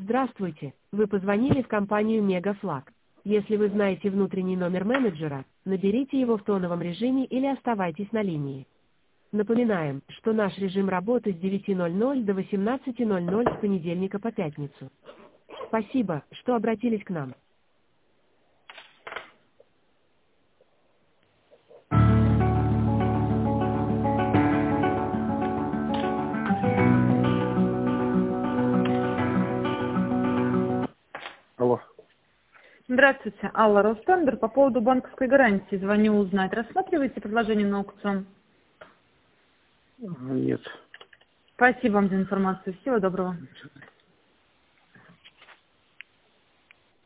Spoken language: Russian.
Здравствуйте, вы позвонили в компанию Мегафлаг. Если вы знаете внутренний номер менеджера, наберите его в тоновом режиме или оставайтесь на линии. Напоминаем, что наш режим работы с 9:00 до 18:00 с понедельника по пятницу. Спасибо, что обратились к нам. Алло. Здравствуйте, Алла Ростендер. По поводу банковской гарантии звоню узнать. Рассматриваете предложение на аукцион? Нет. Спасибо вам за информацию. Всего доброго.